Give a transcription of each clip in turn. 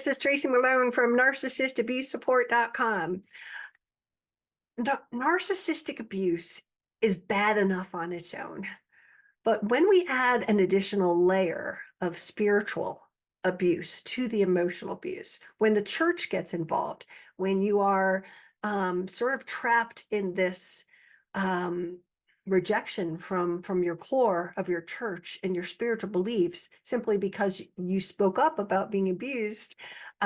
This is Tracy Malone from narcissistabusesupport.com. Narcissistic abuse is bad enough on its own, but when we add an additional layer of spiritual abuse to the emotional abuse, when the church gets involved, when you are sort of trapped in this rejection from your core of your church and your spiritual beliefs simply because you spoke up about being abused,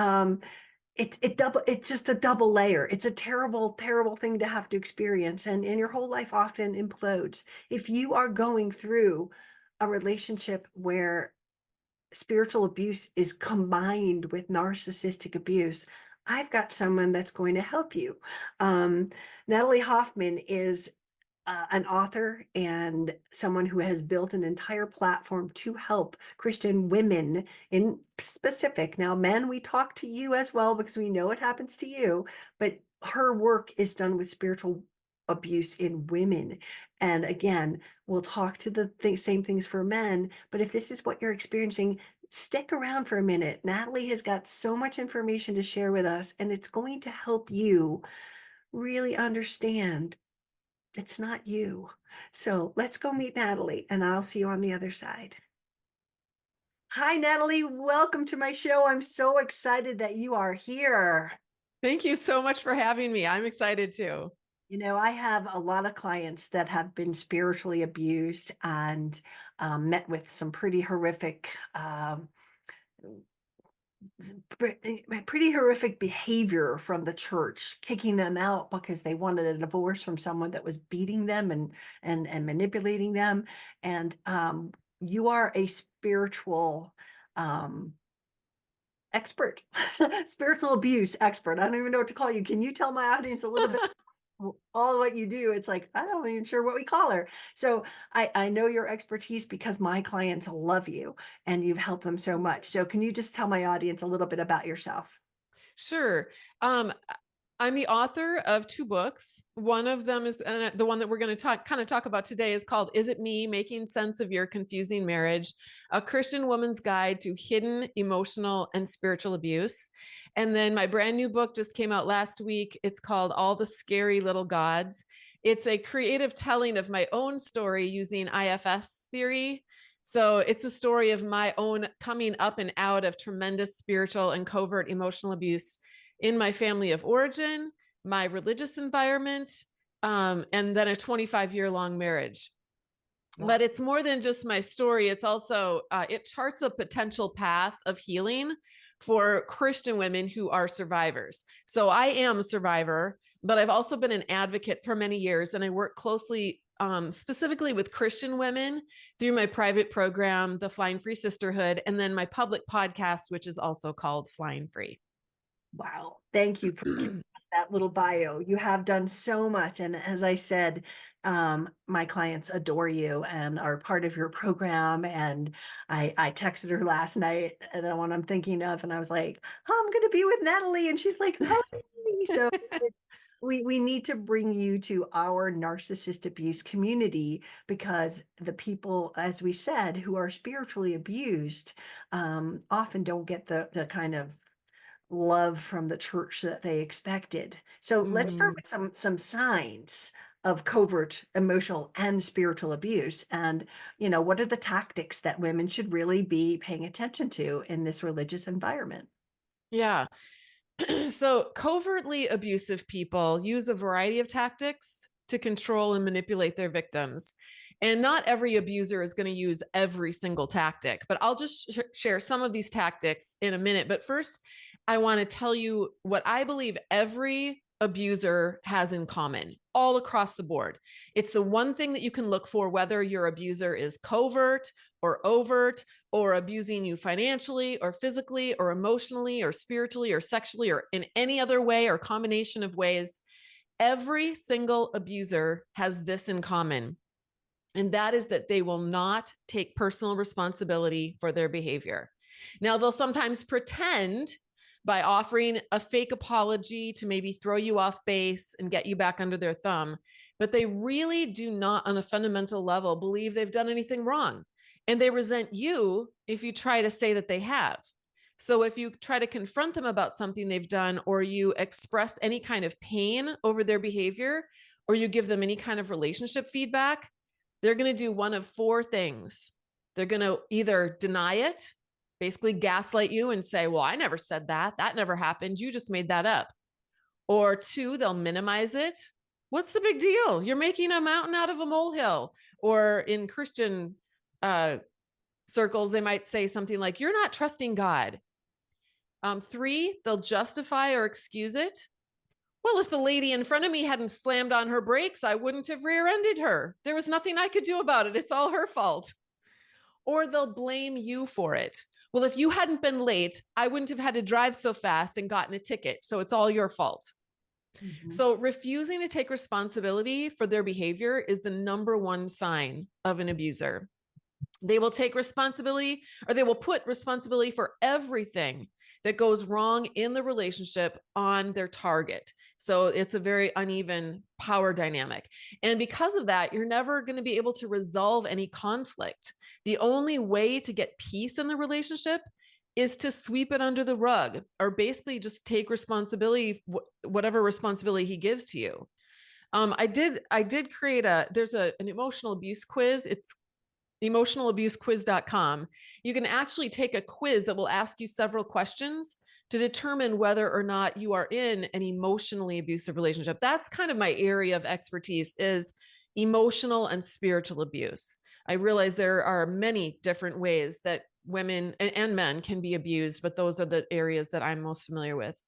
it's just a double layer. It's a terrible thing to have to experience, and your whole life often implodes if you are going through a relationship where spiritual abuse is combined with narcissistic abuse. I've got someone that's going to help you. Natalie Hoffman is an author and someone who has built an entire platform to help Christian women in specific. Now, men, we talk to you as well because we know it happens to you, but her work is done with spiritual abuse in women. And again, we'll talk to the same things for men, but if this is what you're experiencing, stick around for a minute. Natalie has got so much information to share with us, and it's going to help you really understand it's not you. So let's go meet Natalie, and I'll see you on the other side. Hi, Natalie. Welcome to my show. I'm so excited that you are here. Thank you so much for having me. I'm excited too. You know, I have a lot of clients that have been spiritually abused and met with some pretty horrific behavior from the church, kicking them out because they wanted a divorce from someone that was beating them and manipulating them. And you are a spiritual expert, spiritual abuse expert. I don't even know what to call you. Can you tell my audience a little bit all what you do? It's like, I don't even sure what we call her. So I know your expertise because my clients love you and you've helped them so much. So can you just tell my audience a little bit about yourself? Sure. I'm the author of 2 books. One of them is the one that we're going to talk about today is called Is It Me? Making Sense of Your Confusing Marriage, a Christian Woman's Guide to Hidden Emotional and Spiritual Abuse. And then my brand new book just came out last week. It's called All the Scary Little Gods. It's a creative telling of my own story using IFS theory. So it's a story of my own coming up and out of tremendous spiritual and covert emotional abuse in my family of origin, my religious environment, and then a 25-year-long marriage. Wow. But it's more than just my story. It's also, it charts a potential path of healing for Christian women who are survivors. So I am a survivor, but I've also been an advocate for many years, and I work closely specifically with Christian women through my private program, the Flying Free Sisterhood, and then my public podcast, which is also called Flying Free. Wow. Thank you for giving us that little bio. You have done so much. And as I said, my clients adore you and are part of your program. And I texted her last night, and the one I'm thinking of, and I was like, oh, I'm going to be with Natalie. And she's like, oh. So we need to bring you to our narcissist abuse community because the people, as we said, who are spiritually abused often don't get the kind of love from the church that they expected. So let's start with some signs of covert emotional and spiritual abuse. And, you know, what are the tactics that women should really be paying attention to in this religious environment? Yeah. So covertly abusive people use a variety of tactics to control and manipulate their victims. And not every abuser is going to use every single tactic, but I'll just share some of these tactics in a minute. But first, I want to tell you what I believe every abuser has in common all across the board. It's the one thing that you can look for, whether your abuser is covert or overt or abusing you financially or physically or emotionally or spiritually or sexually or in any other way or combination of ways. Every single abuser has this in common. And that is that they will not take personal responsibility for their behavior. Now, they'll sometimes pretend by offering a fake apology to maybe throw you off base and get you back under their thumb, but they really do not, on a fundamental level, believe they've done anything wrong. And they resent you if you try to say that they have. So if you try to confront them about something they've done, or you express any kind of pain over their behavior, or you give them any kind of relationship feedback, they're going to do one of four things. They're going to either deny it, basically gaslight you and say, well, I never said that. That never happened. You just made that up. Or two, they'll minimize it. What's the big deal? You're making a mountain out of a molehill. Or in Christian circles, they might say something like, you're not trusting God. Three, they'll justify or excuse it. Well, if the lady in front of me hadn't slammed on her brakes, I wouldn't have rear-ended her. There was nothing I could do about it. It's all her fault. Or they'll blame you for it. Well, if you hadn't been late, I wouldn't have had to drive so fast and gotten a ticket. So it's all your fault. Mhm. So refusing to take responsibility for their behavior is the number one sign of an abuser. They will take responsibility, or they will put responsibility for everything that goes wrong in the relationship on their target. So it's a very uneven power dynamic. And because of that, you're never going to be able to resolve any conflict. The only way to get peace in the relationship is to sweep it under the rug, or basically just take responsibility, whatever responsibility he gives to you. I did create there's an emotional abuse quiz. It's emotionalabusequiz.com. You can actually take a quiz that will ask you several questions to determine whether or not you are in an emotionally abusive relationship. That's kind of my area of expertise, is emotional and spiritual abuse. I realize there are many different ways that women and men can be abused, but those are the areas that I'm most familiar with.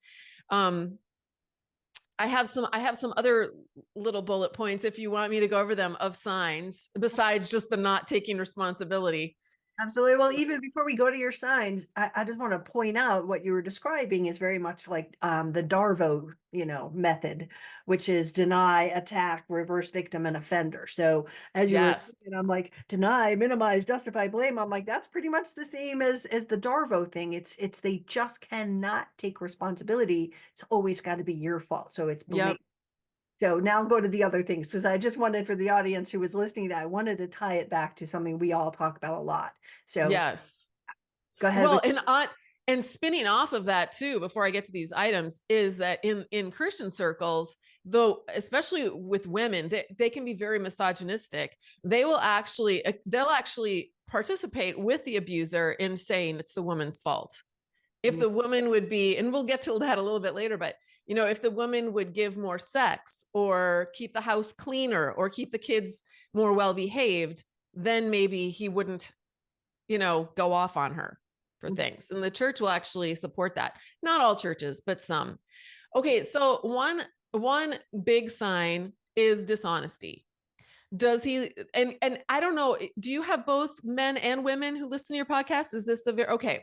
I have some other little bullet points if you want me to go over them, of signs besides just the not taking responsibility. Absolutely. Well, even before we go to your signs, I just want to point out what you were describing is very much like the Darvo, method, which is deny, attack, reverse victim, and offender. So as you were Yes. talking, I'm like, deny, minimize, justify, blame. I'm like, that's pretty much the same as the Darvo thing. It's they just cannot take responsibility. It's always got to be your fault. So it's blame. Yep. So now go to the other things, because I just wanted, for the audience who was listening, that I wanted to tie it back to something we all talk about a lot. So Yes. go ahead Well, with. and spinning off of that too, before I get to these items, is that in Christian circles, though, especially with women, they can be very misogynistic. They'll actually participate with the abuser in saying it's the woman's fault. If the woman would be, and we'll get to that a little bit later, but if the woman would give more sex, or keep the house cleaner, or keep the kids more well behaved, then maybe he wouldn't, go off on her for things. And the church will actually support that. Not all churches, but some. Okay, so one big sign is dishonesty. Does he, and I don't know, do you have both men and women who listen to your podcast? Is this okay?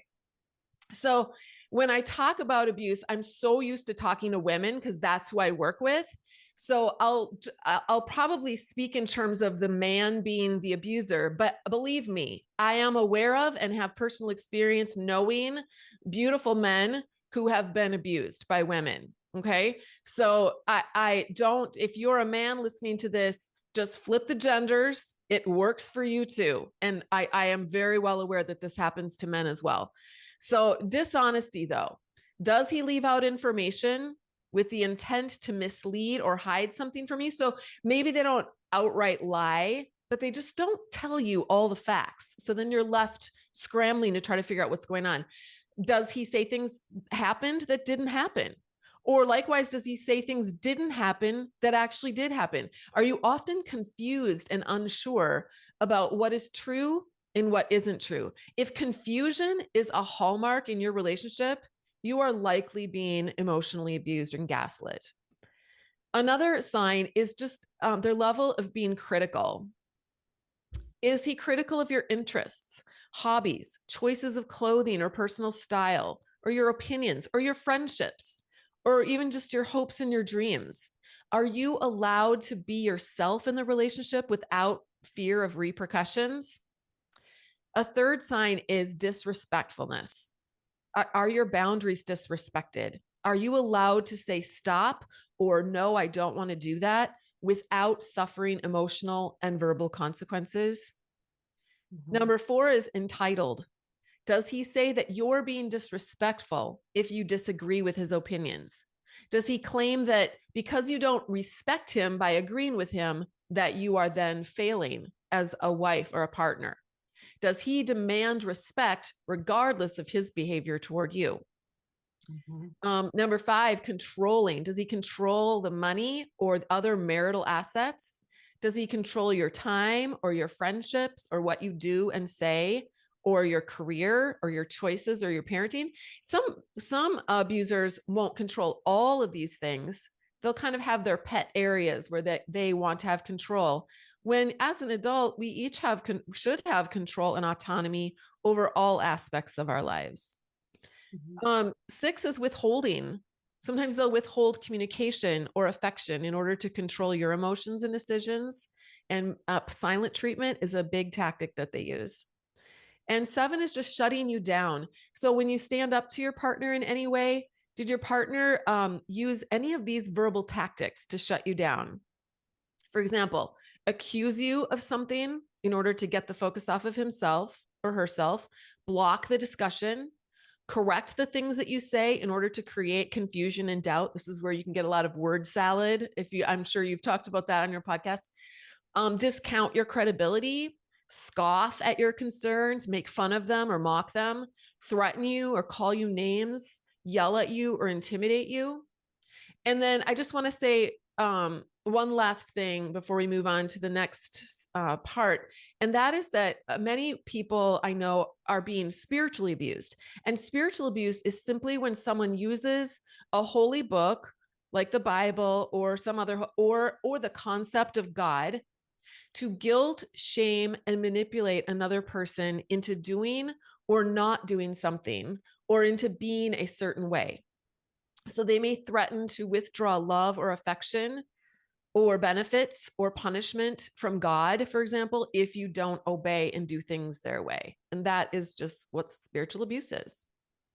So when I talk about abuse, I'm so used to talking to women because that's who I work with. So I'll probably speak in terms of the man being the abuser, but believe me, I am aware of and have personal experience knowing beautiful men who have been abused by women. Okay. So I don't, if you're a man listening to this, just flip the genders. It works for you too. And I am very well aware that this happens to men as well. So dishonesty, though, does he leave out information with the intent to mislead or hide something from you? So maybe they don't outright lie, but they just don't tell you all the facts. So then you're left scrambling to try to figure out what's going on. Does he say things happened that didn't happen? Or likewise, does he say things didn't happen that actually did happen? Are you often confused and unsure about what is true and what isn't true? If confusion is a hallmark in your relationship, you are likely being emotionally abused and gaslit. Another sign is just their level of being critical. Is he critical of your interests, hobbies, choices of clothing or personal style, or your opinions, or your friendships, or even just your hopes and your dreams? Are you allowed to be yourself in the relationship without fear of repercussions? A third sign is disrespectfulness. Are your boundaries disrespected? Are you allowed to say stop or no, I don't want to do that without suffering emotional and verbal consequences? Number 4 is entitled. Does he say that you're being disrespectful if you disagree with his opinions? Does he claim that because you don't respect him by agreeing with him, that you are then failing as a wife or a partner? Does he demand respect regardless of his behavior toward you? Mhm. Number 5, controlling. Does he control the money or other marital assets? Does he control your time or your friendships or what you do and say, or your career or your choices or your parenting? Some abusers won't control all of these things. They'll kind of have their pet areas where they want to have control. When as an adult, we each should have control and autonomy over all aspects of our lives. Mhm. 6 is withholding. Sometimes they'll withhold communication or affection in order to control your emotions and decisions. And silent treatment is a big tactic that they use. And 7 is just shutting you down. So when you stand up to your partner in any way, did your partner use any of these verbal tactics to shut you down? For example, accuse you of something in order to get the focus off of himself or herself, block the discussion, correct the things that you say in order to create confusion and doubt. This is where you can get a lot of word salad. I'm sure you've talked about that on your podcast. Discount your credibility, scoff at your concerns, make fun of them or mock them, threaten you or call you names, yell at you or intimidate you. And then I just want to say one last thing before we move on to the next part. And that is that many people I know are being spiritually abused. And spiritual abuse is simply when someone uses a holy book like the Bible or some other, or the concept of God to guilt, shame, and manipulate another person into doing or not doing something, or into being a certain way. So they may threaten to withdraw love or affection or benefits or punishment from God, for example, if you don't obey and do things their way. And that is just what spiritual abuse is.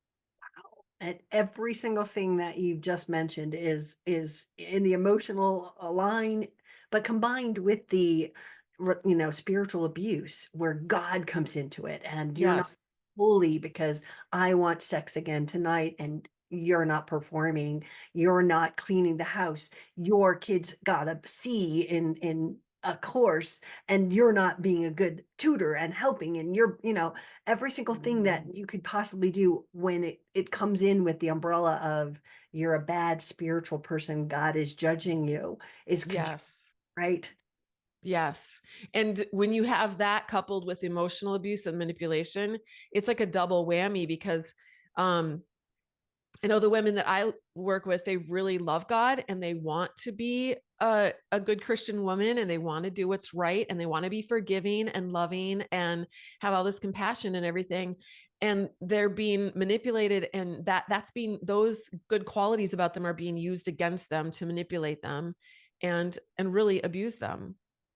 And every single thing that you've just mentioned is in the emotional line, but combined with the spiritual abuse where God comes into it, and you're not Yes. fully because I want sex again tonight, and you're not performing, you're not cleaning the house, your kids got a C in a course, and you're not being a good tutor and helping, and you're every single thing that you could possibly do when it comes in with the umbrella of you're a bad spiritual person, God is judging you, is control, Yes. right? Yes. And when you have that coupled with emotional abuse and manipulation, it's like a double whammy because um, I know the women that I work with, they really love God and they want to be a good Christian woman and they want to do what's right and they want to be forgiving and loving and have all this compassion and everything. And they're being manipulated, and that's being, those good qualities about them are being used against them to manipulate them and really abuse them.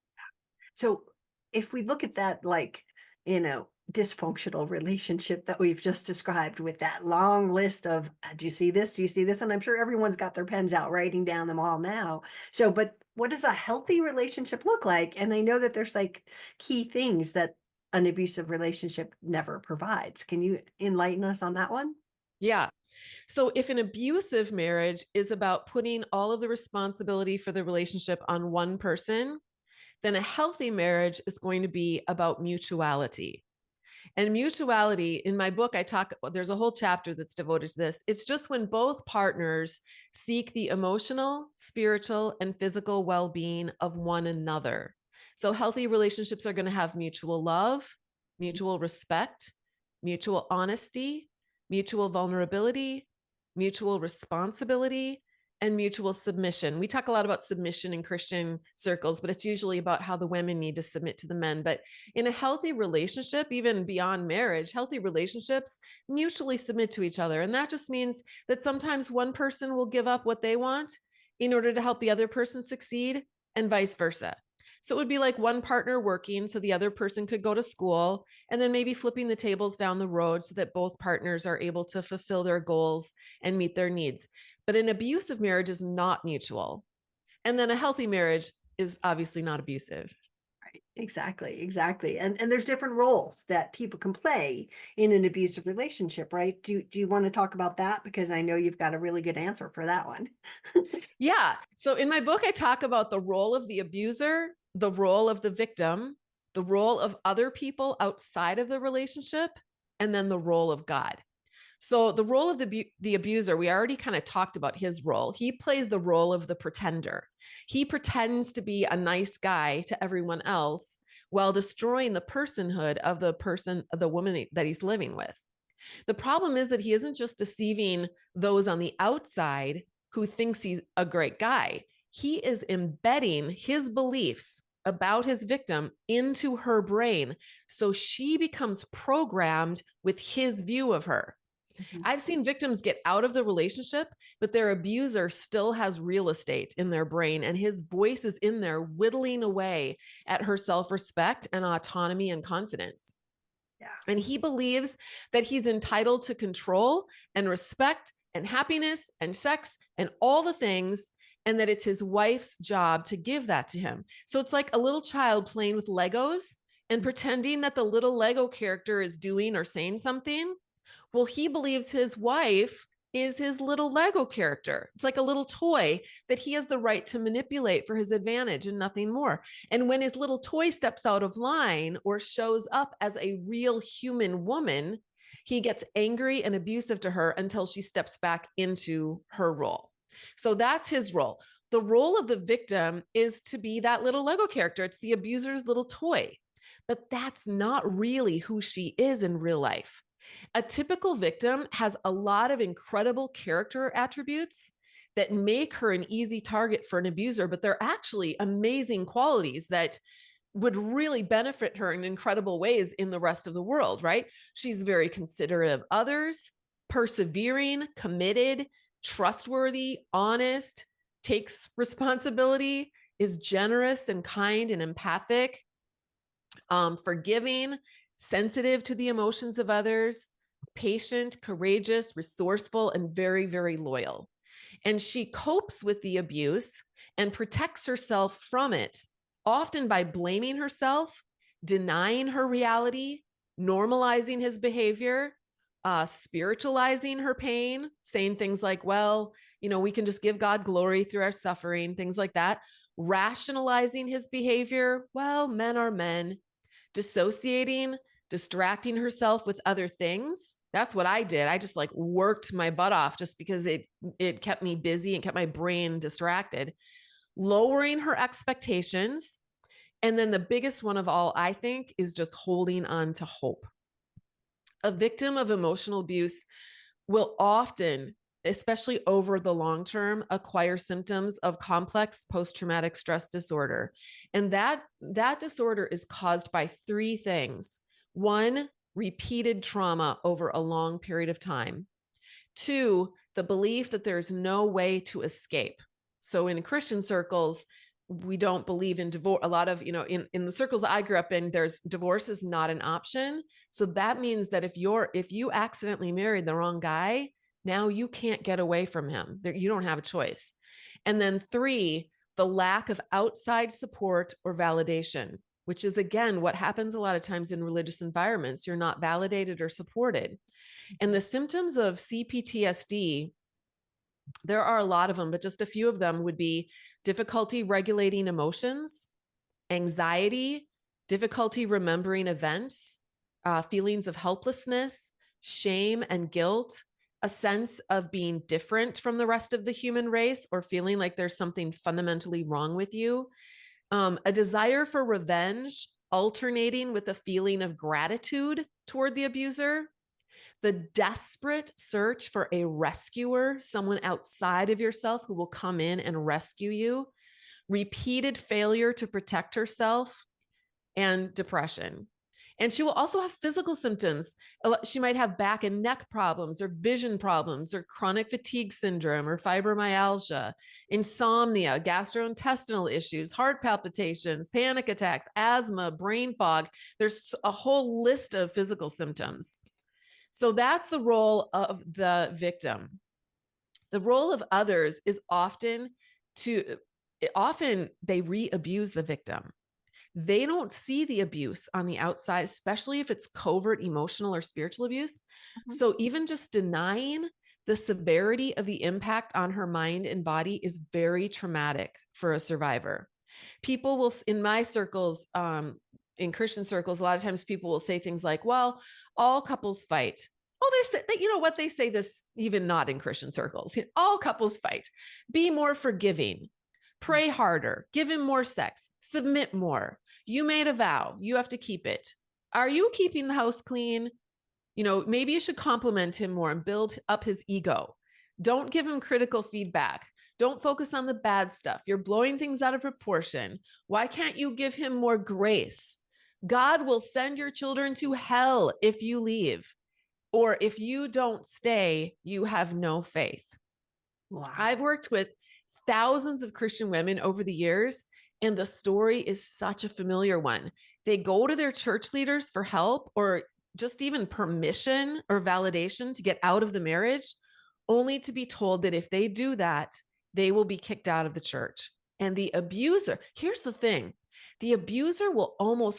So if we look at that, like, dysfunctional relationship that we've just described with that long list of, do you see this? Do you see this? And I'm sure everyone's got their pens out writing down them all now. So, but what does a healthy relationship look like? And I know that there's like key things that an abusive relationship never provides. Can you enlighten us on that one? Yeah. So if an abusive marriage is about putting all of the responsibility for the relationship on one person, then a healthy marriage is going to be about mutuality. And mutuality, in my book, there's a whole chapter that's devoted to this. It's just when both partners seek the emotional, spiritual, and physical well being of one another. So healthy relationships are going to have mutual love, mutual respect, mutual honesty, mutual vulnerability, mutual responsibility, and mutual submission. We talk a lot about submission in Christian circles, but it's usually about how the women need to submit to the men. But in a healthy relationship, even beyond marriage, healthy relationships mutually submit to each other. And that just means that sometimes one person will give up what they want in order to help the other person succeed, and vice versa. So it would be like one partner working so the other person could go to school, and then maybe flipping the tables down the road so that both partners are able to fulfill their goals and meet their needs. But an abusive marriage is not mutual. And then a healthy marriage is obviously not abusive. Exactly, exactly. And there's different roles that people can play in an abusive relationship, right? Do you want to talk about that? Because I know you've got a really good answer for that one. Yeah. So in my book, I talk about the role of the abuser, the role of the victim, the role of other people outside of the relationship, and then the role of God. So the role of the abuser, we already kind of talked about his role. He plays the role of the pretender. He pretends to be a nice guy to everyone else while destroying the personhood of the woman that he's living with. The problem is that he isn't just deceiving those on the outside who thinks he's a great guy. He is embedding his beliefs about his victim into her brain. So she becomes programmed with his view of her. Mhm. I've seen victims get out of the relationship, but their abuser still has real estate in their brain, and his voice is in there whittling away at her self respect and autonomy and confidence. Yeah. And he believes that he's entitled to control and respect and happiness and sex and all the things, and that it's his wife's job to give that to him. So it's like a little child playing with Legos and pretending that the little Lego character is doing or saying something. Well, he believes his wife is his little Lego character. It's like a little toy that he has the right to manipulate for his advantage and nothing more. And when his little toy steps out of line or shows up as a real human woman, he gets angry and abusive to her until she steps back into her role. So that's his role. The role of the victim is to be that little Lego character. It's the abuser's little toy. But that's not really who she is in real life. A typical victim has a lot of incredible character attributes that make her an easy target for an abuser, but they're actually amazing qualities that would really benefit her in incredible ways in the rest of the world, right? She's very considerate of others, persevering, committed, trustworthy, honest, takes responsibility, is generous and kind and empathic, forgiving, sensitive to the emotions of others, patient, courageous, resourceful, and very, very loyal. And she copes with the abuse and protects herself from it, often by blaming herself, denying her reality, normalizing his behavior, spiritualizing her pain, saying things like, well, we can just give God glory through our suffering, things like that, rationalizing his behavior. Well, men are men, dissociating, distracting herself with other things. That's what I did. I just like worked my butt off just because it kept me busy and kept my brain distracted. Lowering her expectations. And then the biggest one of all, I think, is just holding on to hope. A victim of emotional abuse will often, especially over the long term, acquire symptoms of complex post-traumatic stress disorder. And that disorder is caused by three things. One, repeated trauma over a long period of time. Two, the belief that there's no way to escape. So in Christian circles, we don't believe in divorce. A lot of, in the circles I grew up in, there's divorce is not an option. So that means that if you accidentally married the wrong guy, now you can't get away from him. You don't have a choice. And then three, the lack of outside support or validation, which is again what happens a lot of times in religious environments. You're not validated or supported. And the symptoms of CPTSD, there are a lot of them, but just a few of them would be difficulty regulating emotions, anxiety, difficulty remembering events, feelings of helplessness, shame and guilt, a sense of being different from the rest of the human race or feeling like there's something fundamentally wrong with you, a desire for revenge, alternating with a feeling of gratitude toward the abuser, the desperate search for a rescuer, someone outside of yourself who will come in and rescue you, repeated failure to protect herself, and depression. And she will also have physical symptoms. She might have back and neck problems or vision problems or chronic fatigue syndrome or fibromyalgia, insomnia, gastrointestinal issues, heart palpitations, panic attacks, asthma, brain fog. There's a whole list of physical symptoms. So that's the role of the victim. The role of others is often they re-abuse the victim. They don't see the abuse on the outside, especially if it's covert emotional or spiritual abuse. Mhm. So even just denying the severity of the impact on her mind and body is very traumatic for a survivor. People will, in my circles, in Christian circles, a lot of times people will say things like, well, all couples fight. Oh, they say that, you know what? They say this even not in Christian circles. All couples fight. Be more forgiving, pray harder, give him more sex, submit more. You made a vow, you have to keep it. Are you keeping the house clean? Maybe you should compliment him more and build up his ego. Don't give him critical feedback. Don't focus on the bad stuff. You're blowing things out of proportion. Why can't you give him more grace? God will send your children to hell if you leave, or if you don't stay, you have no faith. Wow. I've worked with thousands of Christian women over the years, and the story is such a familiar one. They go to their church leaders for help or just even permission or validation to get out of the marriage, only to be told that if they do that, they will be kicked out of the church. And the abuser, here's the thing, the abuser will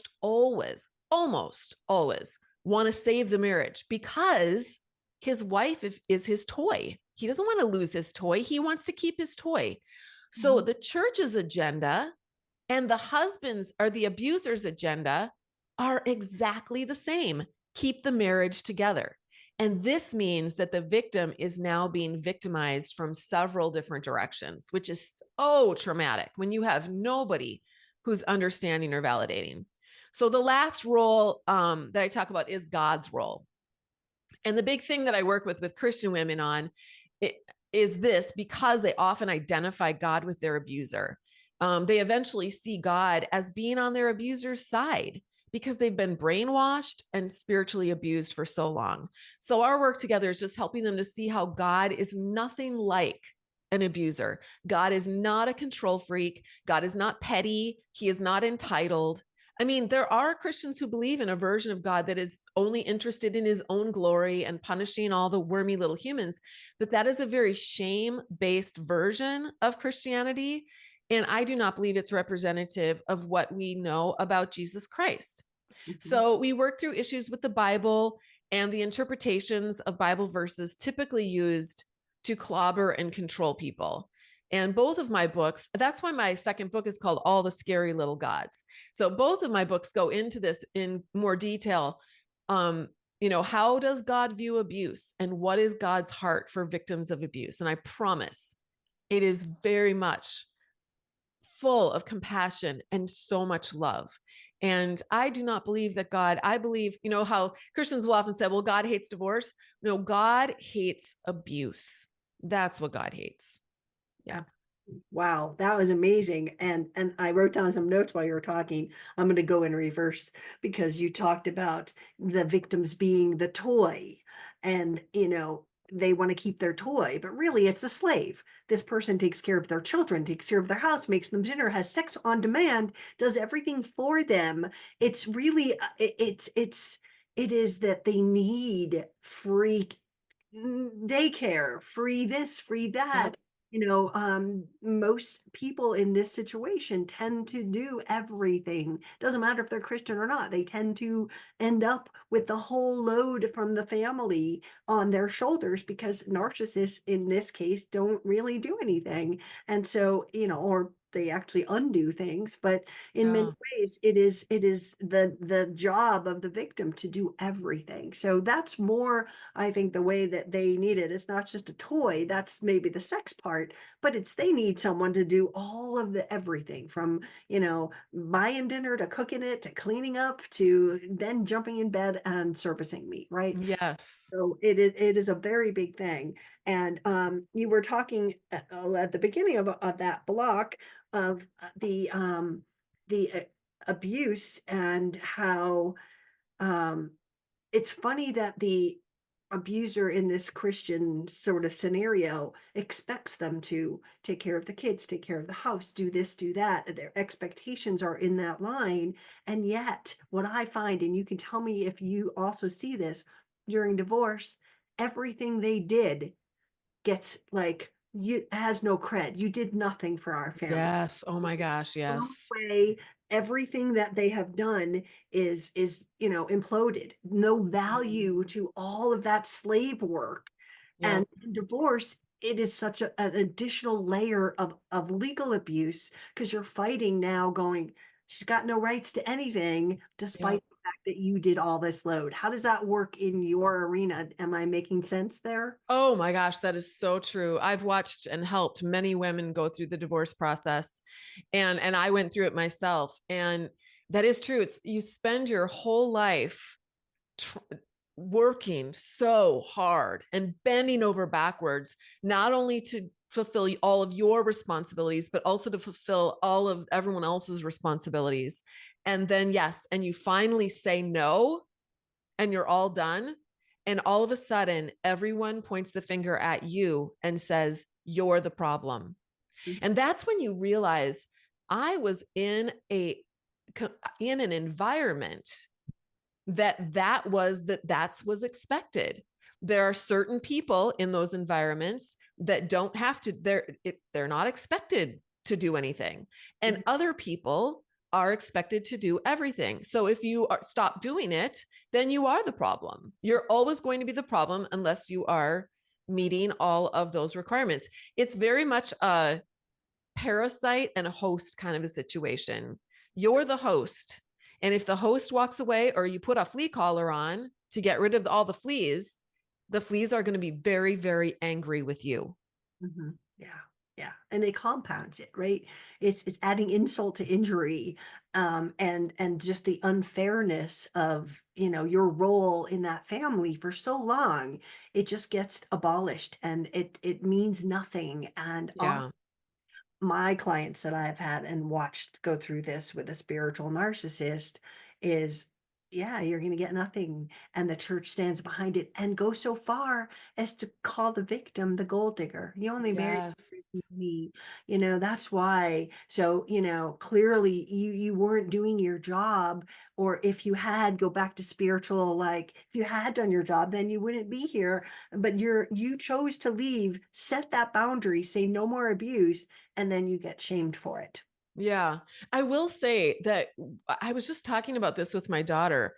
almost always want to save the marriage because his wife is his toy. He doesn't want to lose his toy. He wants to keep his toy. So Mhm. the church's agenda and the husband's or the abuser's agenda are exactly the same. Keep the marriage together. And this means that the victim is now being victimized from several different directions, which is so traumatic when you have nobody who's understanding or validating. So the last role that I talk about is God's role. And the big thing that I work with Christian women on it, is this, because they often identify God with their abuser. They eventually see God as being on their abuser's side because they've been brainwashed and spiritually abused for so long. So our work together is just helping them to see how God is nothing like an abuser. God is not a control freak. God is not petty. He is not entitled. I mean, there are Christians who believe in a version of God that is only interested in his own glory and punishing all the wormy little humans, but that is a very shame-based version of Christianity. And I do not believe it's representative of what we know about Jesus Christ. Mhm. So we work through issues with the Bible and the interpretations of Bible verses typically used to clobber and control people. And both of my books, that's why my second book is called All the Scary Little Gods. So both of my books go into this in more detail. How does God view abuse and what is God's heart for victims of abuse? And I promise it is very much full of compassion and so much love. And I do not believe that God, I believe, how Christians will often say, well, God hates divorce. No, God hates abuse. That's what God hates. Yeah. Wow, that was amazing. And I wrote down some notes while you were talking. I'm going to go in reverse because you talked about the victims being the toy and, they want to keep their toy, but really it's a slave. This person takes care of their children, takes care of their house, makes them dinner, has sex on demand, does everything for them. It's really it is that they need free daycare, free this, free Yep. that. Most people in this situation tend to do everything. Doesn't matter if they're Christian or not. They tend to end up with the whole load from the family on their shoulders because narcissists in this case don't really do anything. And so, or they actually undo things, but in many Yeah. ways it is the job of the victim to do everything. So that's more, I think, the way that they need it. It's not just a toy, that's maybe the sex part, but it's they need someone to do all of the everything from, buying dinner to cooking it to cleaning up to then jumping in bed and servicing me, right? Yes. So it is a very big thing. And you were talking at the beginning of that block of the abuse and how um, it's funny that the abuser in this Christian sort of scenario expects them to take care of the kids, take care of the house, do this, do that. Their expectations are in that line. And yet, what I find, and you can tell me if you also see this during divorce, everything they did gets like you has no cred. You did nothing for our family. Yes. Oh my gosh. Some Yes. way everything that they have done is imploded. No value to all of that slave work. Yep. And in divorce, it is such an additional layer of legal abuse because you're fighting now going, she's got no rights to anything, Yep. despite the fact that you did all this load. How does that work in your arena? Am I making sense there? Oh my gosh, that is so true. I've watched and helped many women go through the divorce process, and I went through it myself. And that is true. It's you spend your whole life tr- working so hard and bending over backwards, not only to fulfill all of your responsibilities, but also to fulfill all of everyone else's responsibilities. And then, yes, and you finally say no, and you're all done. And all of a sudden, everyone points the finger at you and says, you're the problem. Mhm. And that's when you realize I was in an environment that was expected. There are certain people in those environments that don't have to, they're not expected to do anything, and Mhm. other people are expected to do everything. So if you stop doing it, then you are the problem. You're always going to be the problem unless you are meeting all of those requirements. It's very much a parasite and a host kind of a situation. You're the host. And if the host walks away or you put a flea collar on to get rid of all the fleas are going to be very, very angry with you. Mhm. Yeah, yeah, and it compounds it, right? It's adding insult to injury, and just the unfairness of, your role in that family for so long, it just gets abolished and it means nothing. And all Yeah. my clients that I've had and watched go through this with a spiritual narcissist is, yeah, you're going to get nothing. And the church stands behind it and goes so far as to call the victim the gold digger. You only married Yes. me. That's why. So, clearly you weren't doing your job. Or if you had, go back to spiritual, like if you had done your job, then you wouldn't be here. But you chose to leave, set that boundary, say no more abuse, and then you get shamed for it. Yeah. I will say that I was just talking about this with my daughter.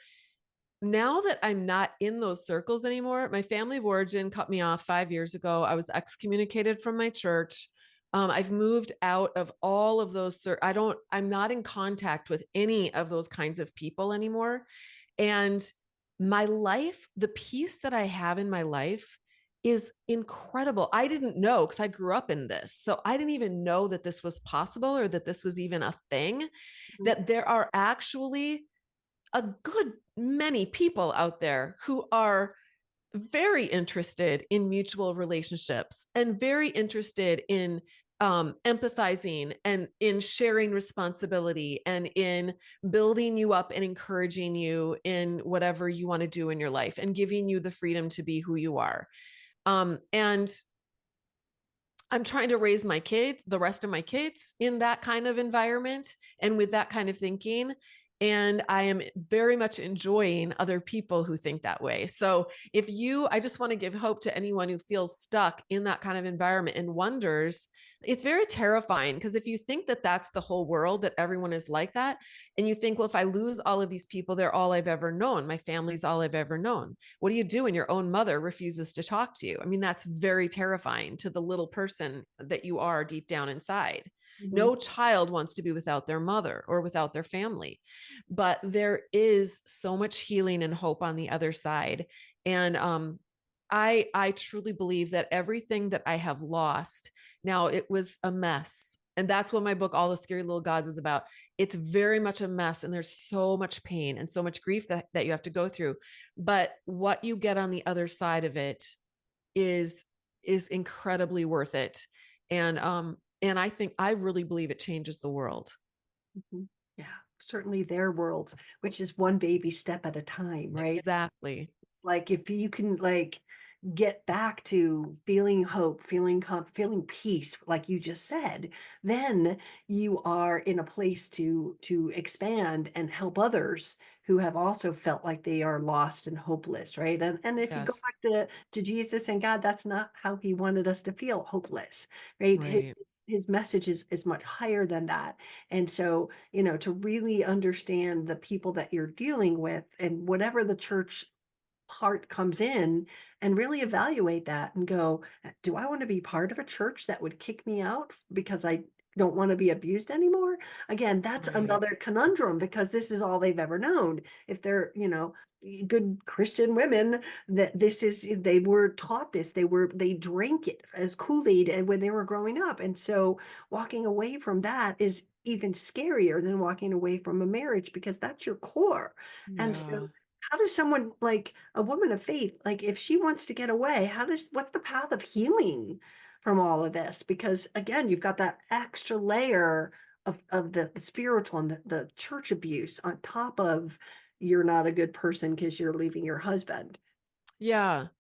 Now that I'm not in those circles anymore, my family of origin cut me off 5 years ago. I was excommunicated from my church. I've moved out of all of those. I'm not in contact with any of those kinds of people anymore. And my life, the peace that I have in my life is incredible. I didn't know because I grew up in this. So I didn't even know that this was possible or that this was even a thing, Mhm. that there are actually a good many people out there who are very interested in mutual relationships and very interested in empathizing and in sharing responsibility and in building you up and encouraging you in whatever you want to do in your life and giving you the freedom to be who you are. And I'm trying to raise my kids, the rest of my kids, in that kind of environment and with that kind of thinking. And I am very much enjoying other people who think that way. So, I just want to give hope to anyone who feels stuck in that kind of environment and wonders, it's very terrifying because if you think that that's the whole world, that everyone is like that, and you think, well, if I lose all of these people, they're all I've ever known, my family's all I've ever known. What do you do when your own mother refuses to talk to you? I mean, that's very terrifying to the little person that you are deep down inside. Mhm. No child wants to be without their mother or without their family, but there is so much healing and hope on the other side. And I truly believe that everything that I have lost, now it was a mess. And that's what my book, All the Scary Little Gods, is about. It's very much a mess, and there's so much pain and so much grief that you have to go through. But what you get on the other side of it is is incredibly worth it. And I really believe it changes the world. Mhm. Yeah, certainly their world, which is one baby step at a time, right? Exactly. It's like if you can like get back to feeling hope, feeling peace, like you just said, then you are in a place to expand and help others who have also felt like they are lost and hopeless, right? And if you go Yes. back to Jesus and God, that's not how he wanted us to feel hopeless, right? Right. his message is much higher than that. And so, to really understand the people that you're dealing with and whatever the church part comes in, and really evaluate that and go, do I want to be part of a church that would kick me out because I don't want to be abused anymore? Again, that's Right. another conundrum because this is all they've ever known. If they're, good Christian women, that this is, they were taught this, they drank it as Kool-Aid and when they were growing up. And so walking away from that is even scarier than walking away from a marriage because that's your core. And so Yeah. how does someone like a woman of faith, like if she wants to get away, what's the path of healing from all of this? Because again, you've got that extra layer of the spiritual and the church abuse on top of you're not a good person because you're leaving your husband. Yeah.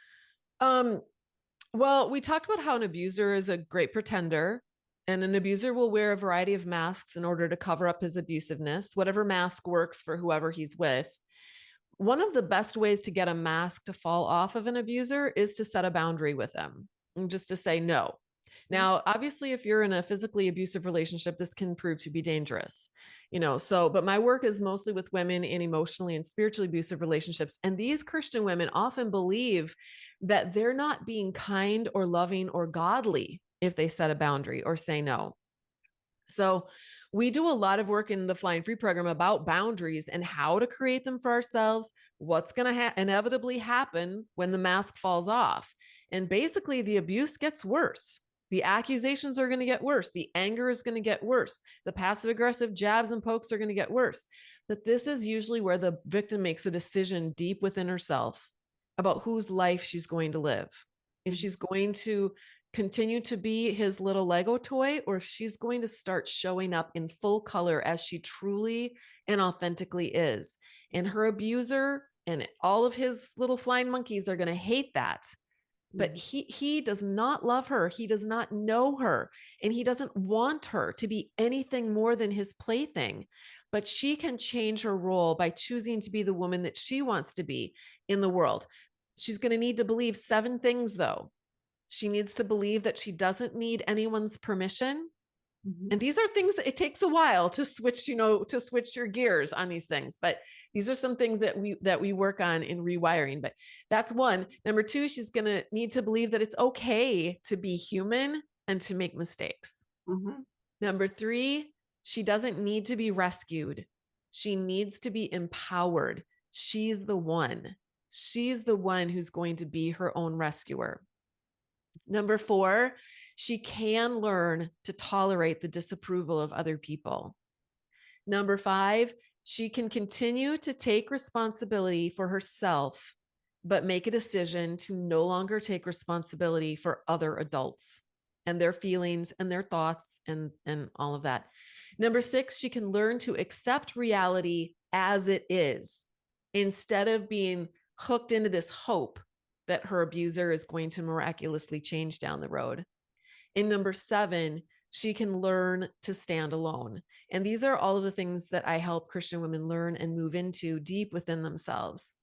Um, well, we talked about how an abuser is a great pretender, and an abuser will wear a variety of masks in order to cover up his abusiveness, whatever mask works for whoever he's with. One of the best ways to get a mask to fall off of an abuser is to set a boundary with them and just to say no. Now, obviously, if you're in a physically abusive relationship, this can prove to be dangerous, but my work is mostly with women in emotionally and spiritually abusive relationships. And these Christian women often believe that they're not being kind or loving or godly if they set a boundary or say no. So we do a lot of work in the Flying Free program about boundaries and how to create them for ourselves, what's going to inevitably happen when the mask falls off. And basically, the abuse gets worse. The accusations are going to get worse. The anger is going to get worse. The passive aggressive jabs and pokes are going to get worse. But this is usually where the victim makes a decision deep within herself about whose life she's going to live. If she's going to continue to be his little Lego toy, or if she's going to start showing up in full color as she truly and authentically is. And her abuser and all of his little flying monkeys are going to hate that. But he does not love her. He does not know her. And he doesn't want her to be anything more than his plaything. But she can change her role by choosing to be the woman that she wants to be in the world. She's going to need to believe 7 things, though. She needs to believe that she doesn't need anyone's permission. Mhm. And these are things that it takes a while to switch, to switch your gears on these things. But these are some things that we work on in rewiring. But that's one. Number 2, she's going to need to believe that it's okay to be human and to make mistakes. Mhm. Number 3, she doesn't need to be rescued. She needs to be empowered. She's the one. She's the one who's going to be her own rescuer. Number 4, she can learn to tolerate the disapproval of other people. Number 5, she can continue to take responsibility for herself, but make a decision to no longer take responsibility for other adults and their feelings and their thoughts and all of that. Number 6, she can learn to accept reality as it is instead of being hooked into this hope that her abuser is going to miraculously change down the road. And number 7, she can learn to stand alone. And these are all of the things that I help Christian women learn and move into deep within themselves.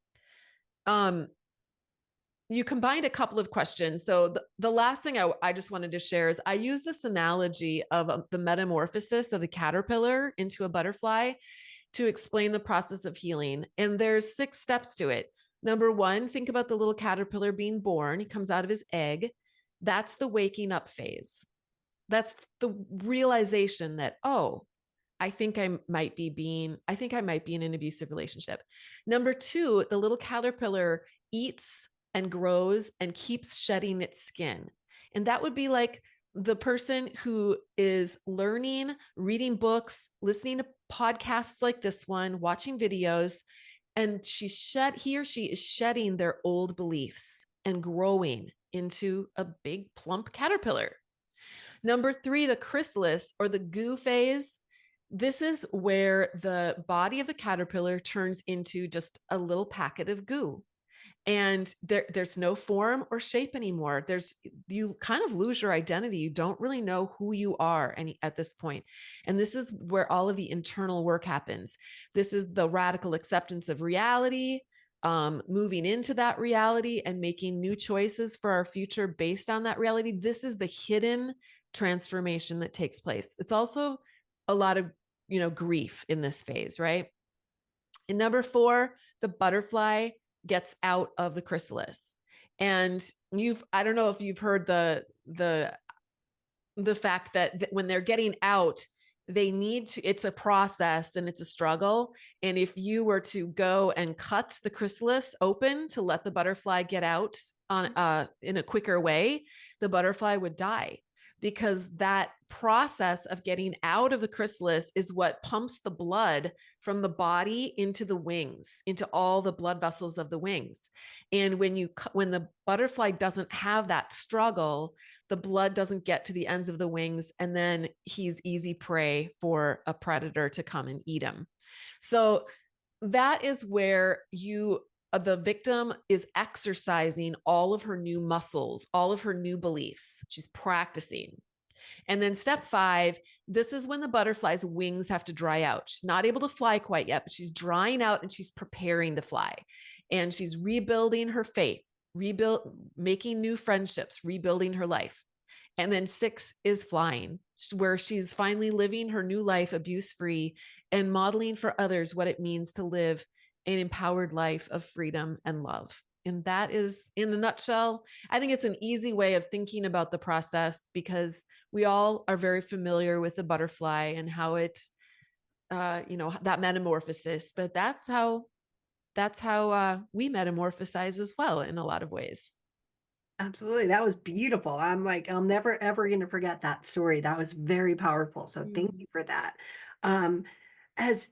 You combined a couple of questions. So the last thing I just wanted to share is I use this analogy of the metamorphosis of the caterpillar into a butterfly to explain the process of healing. And there's 6 steps to it. Number 1, think about the little caterpillar being born. He comes out of his egg. That's the waking up phase. That's the realization that, oh, I think I might be in an abusive relationship. Number 2, the little caterpillar eats and grows and keeps shedding its skin. And that would be like the person who is learning, reading books, listening to podcasts like this one, watching videos, and he or she is shedding their old beliefs and growing into a big plump caterpillar. Number 3, the chrysalis or the goo phase. This is where the body of the caterpillar turns into just a little packet of goo. And there's no form or shape anymore. You kind of lose your identity. You don't really know who you are at this point. And this is where all of the internal work happens. This is the radical acceptance of reality, moving into that reality and making new choices for our future based on that reality. This is the hidden transformation that takes place. It's also a lot of, grief in this phase, right? And number 4, the butterfly gets out of the chrysalis. And I don't know if you've heard the fact that when they're getting out, they need to, it's a process and it's a struggle. And if you were to go and cut the chrysalis open to let the butterfly get out in a quicker way, the butterfly would die, because that process of getting out of the chrysalis is what pumps the blood from the body into the wings, into all the blood vessels of the wings. And when the butterfly doesn't have that struggle, the blood doesn't get to the ends of the wings, and then he's easy prey for a predator to come and eat him. So that is where the victim is exercising all of her new muscles, all of her new beliefs. She's practicing. And then step 5, this is when the butterfly's wings have to dry out. She's not able to fly quite yet, but she's drying out and she's preparing to fly. And she's rebuilding her faith, making new friendships, rebuilding her life. And then 6 is flying, where she's finally living her new life abuse-free and modeling for others what it means to live an empowered life of freedom and love. And that is, in a nutshell, I think it's an easy way of thinking about the process, because we all are very familiar with the butterfly and how it, that metamorphosis, but that's how we metamorphosize as well in a lot of ways. Absolutely. That was beautiful. I'm like, I'm never ever going to forget that story. That was very powerful. So thank you for that. Um, as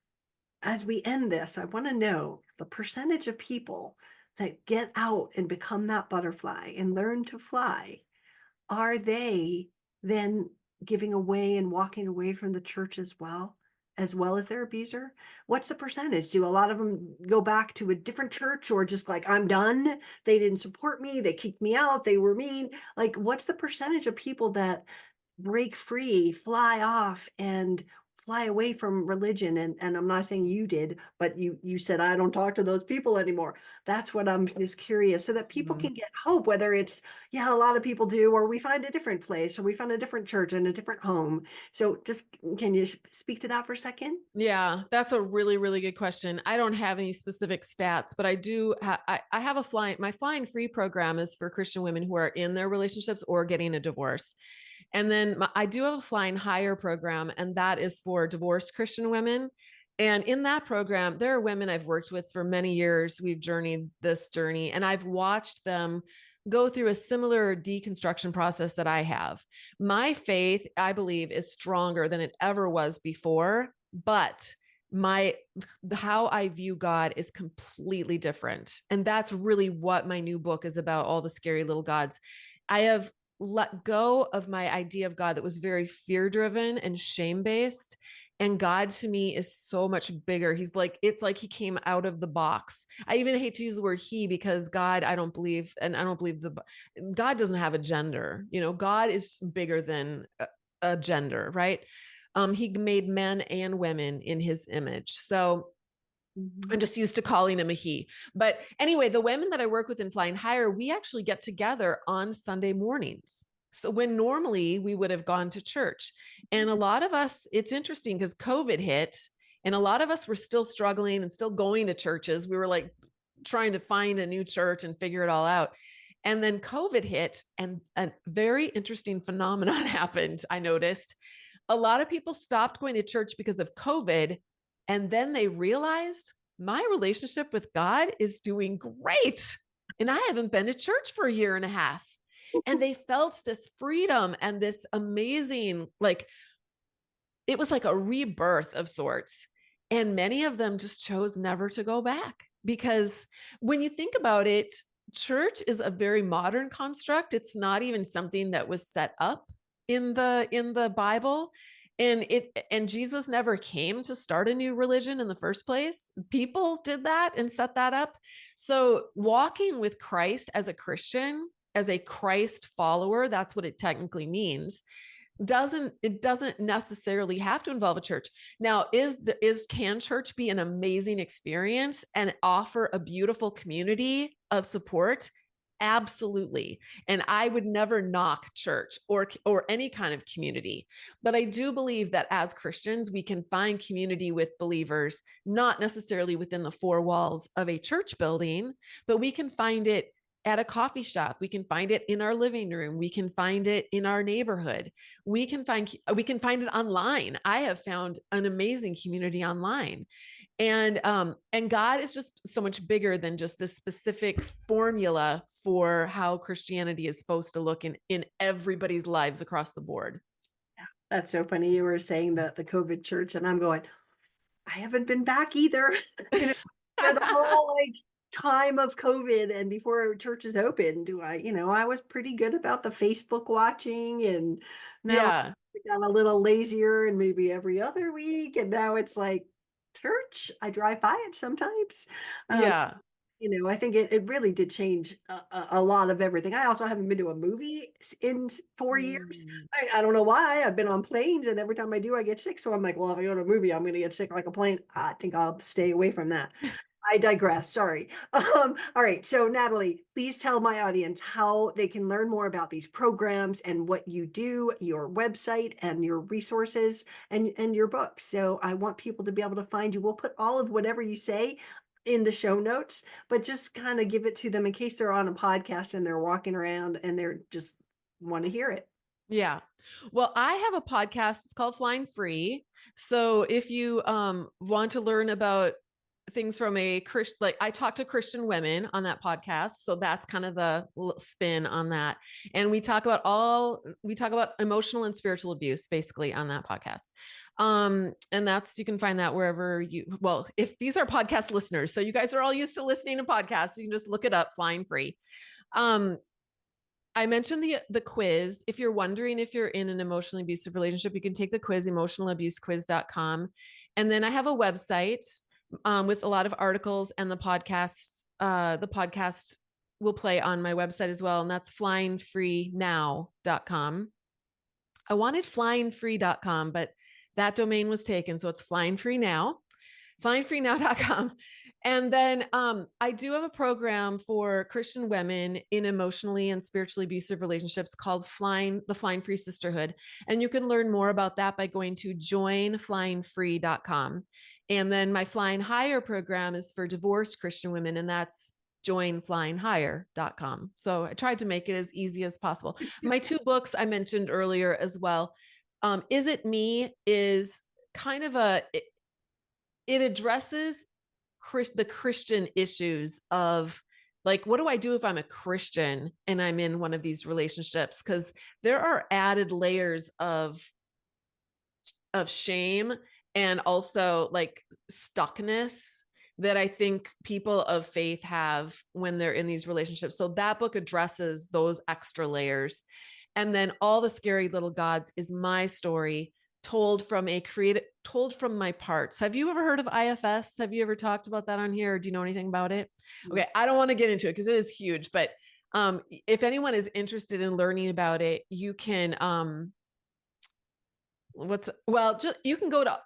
we end this, I want to know the percentage of people that get out and become that butterfly and learn to fly. Are they then giving away and walking away from the church as well as their abuser? What's the percentage? Do a lot of them go back to a different church, or just like, I'm done, they didn't support me, they kicked me out, they were mean? Like, what's the percentage of people that break free, fly off, and fly away from religion? And I'm not saying you did, but you said, I don't talk to those people anymore. That's what I'm just curious, so that people can get hope, whether it's, yeah, a lot of people do, or we find a different place, or we find a different church and a different home. So just, can you speak to that for a second? Yeah, that's a really, really good question. I don't have any specific stats, but I do. I have my Flying Free program is for Christian women who are in their relationships or getting a divorce. And then I do have a Flying Higher program, and that is for divorced Christian women. And in that program, there are women I've worked with for many years. We've journeyed this journey, and I've watched them go through a similar deconstruction process that I have. My faith, I believe, is stronger than it ever was before, but how I view God is completely different. And that's really what my new book is about, All the Scary Little Gods. I have let go of my idea of God that was very fear-driven and shame-based. And God to me is so much bigger. It's like he came out of the box. I even hate to use the word he, because God, I don't believe God doesn't have a gender. God is bigger than a gender, right? He made men and women in his image. So I'm just used to calling him a he. But anyway, the women that I work with in Flying Higher, we actually get together on Sunday mornings. So when normally we would have gone to church, and a lot of us, it's interesting because COVID hit, and a lot of us were still struggling and still going to churches. We were like trying to find a new church and figure it all out. And then COVID hit, and a very interesting phenomenon happened. I noticed a lot of people stopped going to church because of COVID. And then they realized, my relationship with God is doing great. And I haven't been to church for a year and a half. And they felt this freedom and this amazing, it was like a rebirth of sorts. And many of them just chose never to go back, because when you think about it, church is a very modern construct. It's not even something that was set up in the Bible. And Jesus never came to start a new religion in the first place. People did that and set that up. So walking with Christ as a Christian, as a Christ follower, that's what it technically means. It doesn't necessarily have to involve a church. Now, can church be an amazing experience and offer a beautiful community of support? Absolutely. And I would never knock church or any kind of community. But I do believe that as Christians, we can find community with believers, not necessarily within the four walls of a church building, but we can find it at a coffee shop. We can find it in our living room. We can find it in our neighborhood. We can find it online. I have found an amazing community online. And God is just so much bigger than just this specific formula for how Christianity is supposed to look in everybody's lives across the board. That's so funny. You were saying that the COVID church, and I'm going, I haven't been back either. For the whole like time of COVID and before churches opened, I was pretty good about the Facebook watching, and now Yeah. I got a little lazier and maybe every other week. And now it's like church, I drive by it sometimes. Um, Yeah. I think it really did change a lot of everything. I also haven't been to a movie in 4 years. Mm. I don't know why. I've been on planes, and every time I do, I get sick. So I'm like, well, if I go to a movie, I'm going to get sick like a plane. I think I'll stay away from that. I digress. Sorry. All right. So, Natalie, please tell my audience how they can learn more about these programs and what you do, your website and your resources and your books. So, I want people to be able to find you. We'll put all of whatever you say in the show notes, but just kind of give it to them in case they're on a podcast and they're walking around and they're just want to hear it. Yeah. Well, I have a podcast. It's called Flying Free. So if you want to learn about things from a Christian, like I talk to Christian women on that podcast. So that's kind of the spin on that. And we talk about emotional and spiritual abuse basically on that podcast. And you can find that wherever if these are podcast listeners, so you guys are all used to listening to podcasts, you can just look it up, Flying Free. I mentioned the quiz. If you're wondering if you're in an emotionally abusive relationship, you can take the quiz, emotionalabusequiz.com. And then I have a website with a lot of articles, and the podcast will play on my website as well. And that's flyingfreenow.com. I wanted flyingfree.com, but that domain was taken. So it's flyingfreenow.com. And then I do have a program for Christian women in emotionally and spiritually abusive relationships called the Flying Free Sisterhood. And you can learn more about that by going to joinflyingfree.com. And then my Flying Higher program is for divorced Christian women, and that's joinflyinghigher.com. So I tried to make it as easy as possible. My two books I mentioned earlier as well. Is It Me is kind of it addresses the Christian issues of like, what do I do if I'm a Christian and I'm in one of these relationships? Because there are added layers of shame and also like stuckness that I think people of faith have when they're in these relationships. So that book addresses those extra layers. And then All the Scary Little Gods is my story told from my parts. Have you ever heard of IFS? Have you ever talked about that on here? Or do you know anything about it? Okay. I don't want to get into it because it is huge, but if anyone is interested in learning about it, you can, you can go to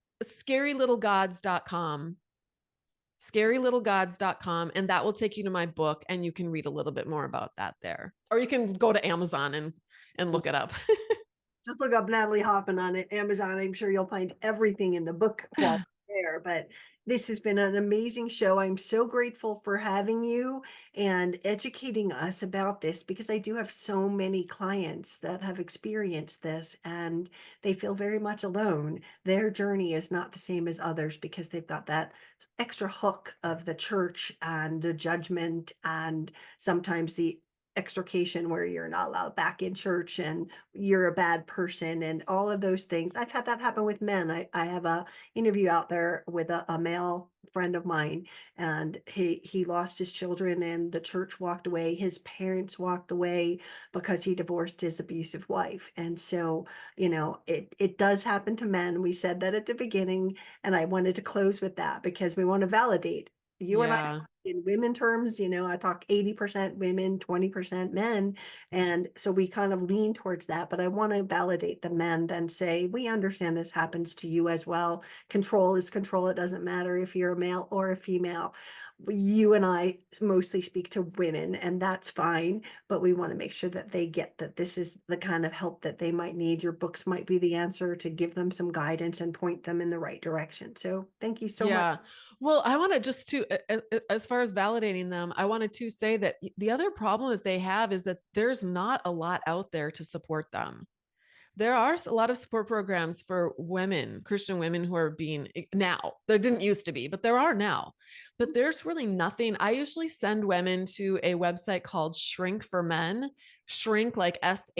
scarylittlegods.com, and that will take you to my book, and you can read a little bit more about that there. Or you can go to Amazon and look it up. Just look up Natalie Hoffman on Amazon. I'm sure you'll find everything in the book quality there. But this has been an amazing show. I'm so grateful for having you and educating us about this, because I do have so many clients that have experienced this and they feel very much alone. Their journey is not the same as others because they've got that extra hook of the church and the judgment, and sometimes the extrication where you're not allowed back in church and you're a bad person and all of those things. I've had that happen with men. I have a interview out there with a male friend of mine, and he lost his children and the church walked away. His parents walked away because he divorced his abusive wife. And so, it does happen to men. We said that at the beginning, and I wanted to close with that because we want to validate you and I Yeah. in women terms. I talk 80% women, 20% men. And so we kind of lean towards that, but I want to validate the men, then say, we understand this happens to you as well. Control is control. It doesn't matter if you're a male or a female. You and I mostly speak to women, and that's fine, but we want to make sure that they get that this is the kind of help that they might need. Your books might be the answer to give them some guidance and point them in the right direction. So thank you so much. Yeah. Well, I want to just to, as far as validating them, I wanted to say that the other problem that they have is that there's not a lot out there to support them. There are a lot of support programs for women, Christian women who are being now. There didn't used to be, but there are now. But there's really nothing. I usually send women to a website called Shrink for Men, shrink like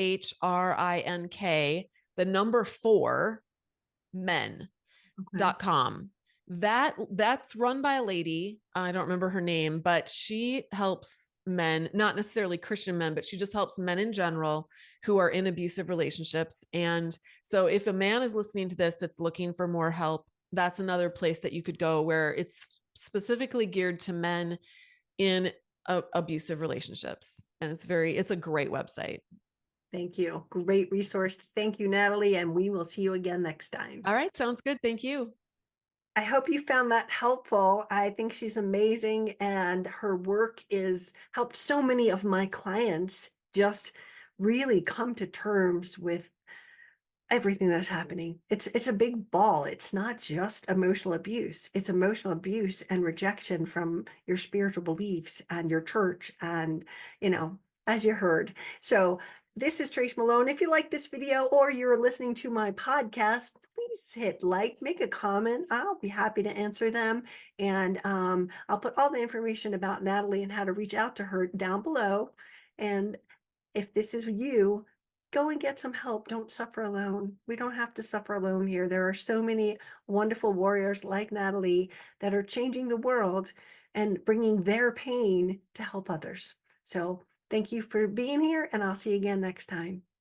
SHRINK, the number 4 men Okay. com. That's run by a lady. I don't remember her name, but she helps men, not necessarily Christian men, but she just helps men in general who are in abusive relationships. And so if a man is listening to this that's looking for more help, that's another place that you could go where it's specifically geared to men in abusive relationships. And it's a great website. Thank you. Great resource. Thank you, Natalie, and we will see you again next time. All right. Sounds good. Thank you. I hope you found that helpful. I think she's amazing, and her work is helped so many of my clients just really come to terms with everything that's happening. It's a big ball. It's not just emotional abuse. It's emotional abuse and rejection from your spiritual beliefs and your church and, as you heard. So this is Trace Malone. If you like this video or you're listening to my podcast, please hit like, make a comment. I'll be happy to answer them. And I'll put all the information about Natalie and how to reach out to her down below. And if this is you, go and get some help. Don't suffer alone. We don't have to suffer alone here. There are so many wonderful warriors like Natalie that are changing the world and bringing their pain to help others. So thank you for being here, and I'll see you again next time.